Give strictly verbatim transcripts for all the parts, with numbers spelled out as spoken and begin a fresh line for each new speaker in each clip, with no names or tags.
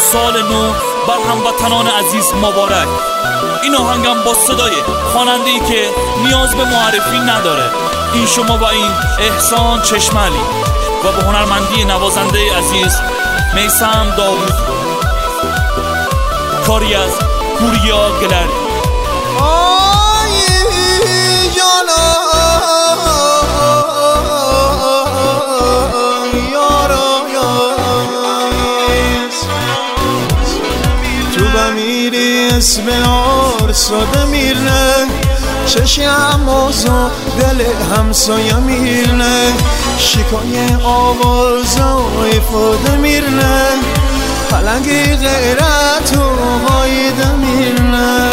سال نو بر هموطنان عزیز مبارک. این آهنگم با صدای خواننده‌ای که نیاز به معرفی نداره، این شما با این احسان چشمعلی و به هنرمندی نوازنده عزیز میثم داوود، کاری از پوریا گلری.
اسم آرساده میرنه، چشم موزو دل همسایه میرنه، شکای آوازای فاده میرنه، پلنگی غیرت و غایده میرنه.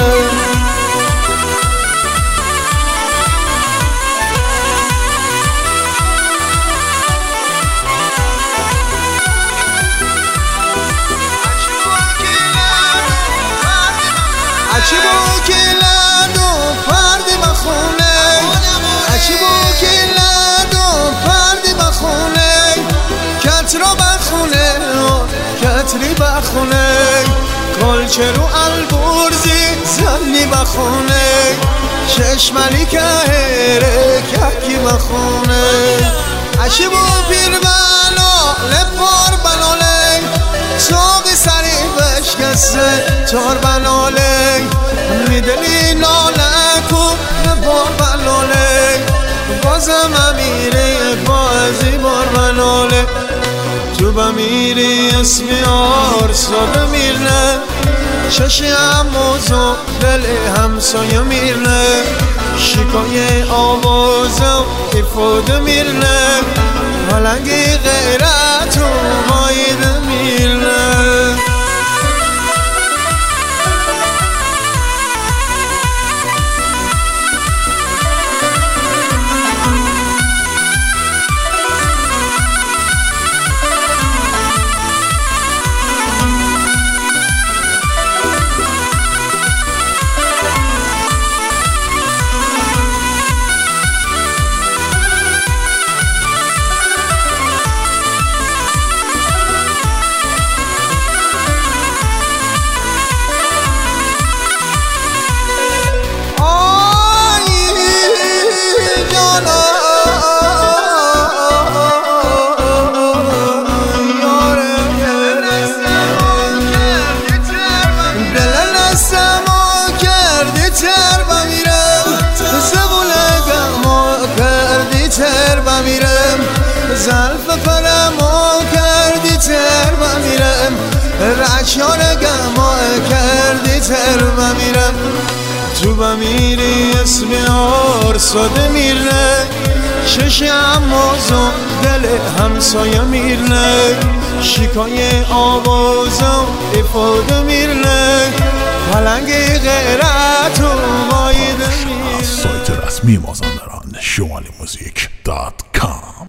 اچی با کلد و پردی بخونه، اچی با کلد و پردی بخونه، کترا بخونه کتری بخونه، کلچه رو البرزی زنی بخونه، چشملی که هره ککی بخونه. اچی با پیر بلاله پار بلاله، ساقی سری بشکسته تار بلاله، میدلی ناله کن بار بلاله، بازم امیره بازی بار بلاله. تو بمیری اسمی آرساده میرنه، چشم موزو دل همسایه میرنه، شکای آوازم افاده میرنه، پلنگی غیرت و غایده میرنه. زلف پرمو کردی تر بمیرم، رکشان گما کردی تر بمیرم. تو بمیری اسم آرساده میرنه، چشم موزو دل همسایه میرنه، شکای آوازم افاده میرنه، پلنگی غیرت و غایده میرنه.
سایت رسمی مازندران شمالی موزیک دات کام